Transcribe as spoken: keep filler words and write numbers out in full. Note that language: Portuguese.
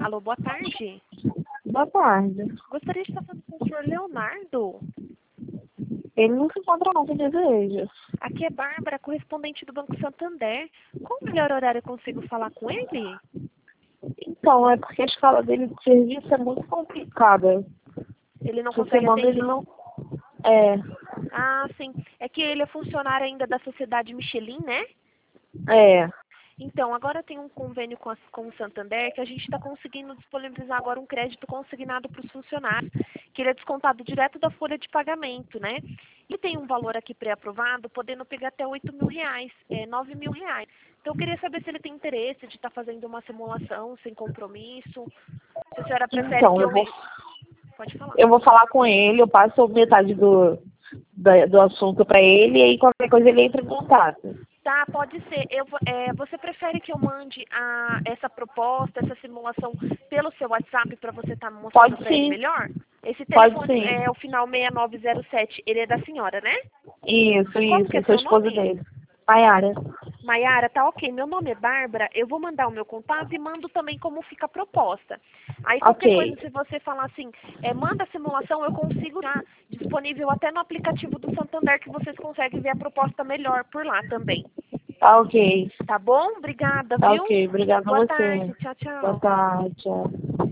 Alô, boa tarde. Boa tarde. Gostaria de estar falando com o senhor Leonardo. Ele não se encontra não, que deseja. Aqui é Bárbara, correspondente do Banco Santander. Qual o melhor horário eu consigo falar com ele? Então, é porque a escala dele de serviço é muito complicada. Ele não Essa consegue semana atender? ele não... É, Ah, sim. É que ele é funcionário ainda da Sociedade Michelin, né? é. Então, agora tem um convênio com, a, com o Santander que a gente está conseguindo disponibilizar agora um crédito consignado para os funcionários, que ele é descontado direto da folha de pagamento, né? E tem um valor aqui pré-aprovado, podendo pegar até oito mil reais, é, nove mil reais. Então, eu queria saber se ele tem interesse de estar fazendo uma simulação sem compromisso. Se a senhora prefere Então, que eu eu... vou, Pode falar. eu vou falar com ele, eu passo metade do, da- do assunto para ele e aí qualquer coisa ele entra em contato. Tá, pode ser. Eu, vou- é, você prefere que eu mande a, essa proposta, essa simulação pelo seu WhatsApp para você estar mostrando Pode para ele sim, melhor? Esse pode telefone sim. é o final seis nove zero sete, ele é da senhora, né? Isso, Como isso, que é eu sou seu esposa nome? dele. Maiara. Maiara, tá ok. Meu nome é Bárbara, eu vou mandar o meu contato e mando também como fica a proposta. Aí qualquer coisa, Ok, se você falar assim, é, manda a simulação, eu consigo já disponível até no aplicativo do Santander que vocês conseguem ver a proposta melhor por lá também. tá ok. Tá bom? Obrigada, Tá viu? ok, obrigada a Boa você. tarde. Tchau, Boa tchau. tarde, tchau.